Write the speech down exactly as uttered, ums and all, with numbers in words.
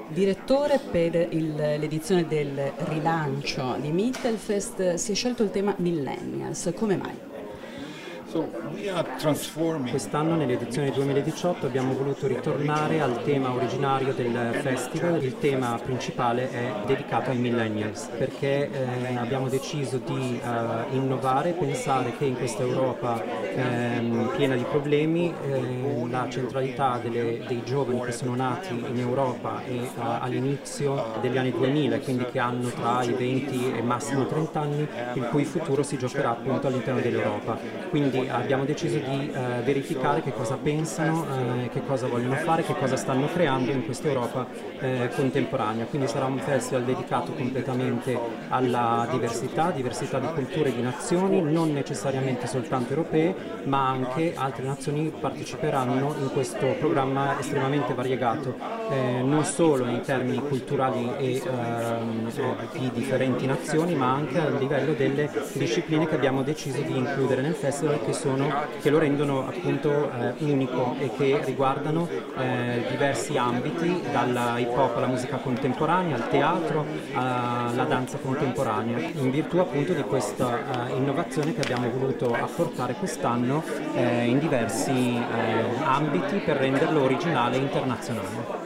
Direttore, per l'edizione del rilancio di Mittelfest si è scelto il tema Millennials, come mai? Quest'anno nell'edizione duemiladiciotto abbiamo voluto ritornare al tema originario del festival. Il tema principale è dedicato ai millennials perché eh, abbiamo deciso di eh, innovare, pensare che in questa Europa eh, piena di problemi eh, la centralità delle, dei giovani che sono nati in Europa e eh, all'inizio degli anni duemila, quindi che hanno tra i venti e massimo trenta anni, il cui futuro si giocherà appunto all'interno dell'Europa. Quindi abbiamo deciso di eh, verificare che cosa pensano, eh, che cosa vogliono fare, che cosa stanno creando in questa Europa eh, contemporanea. Quindi sarà un festival dedicato completamente alla diversità, diversità di culture e di nazioni, non necessariamente soltanto europee, ma anche altre nazioni parteciperanno in questo programma estremamente variegato, eh, non solo in termini culturali e ehm, di differenti nazioni, ma anche a livello delle discipline che abbiamo deciso di includere nel festival, che sono, che lo rendono appunto eh, unico e che riguardano eh, diversi ambiti, dalla hip hop alla musica contemporanea, al teatro, alla danza contemporanea, in virtù appunto di questa eh, innovazione che abbiamo voluto apportare quest'anno eh, in diversi eh, ambiti per renderlo originale e internazionale.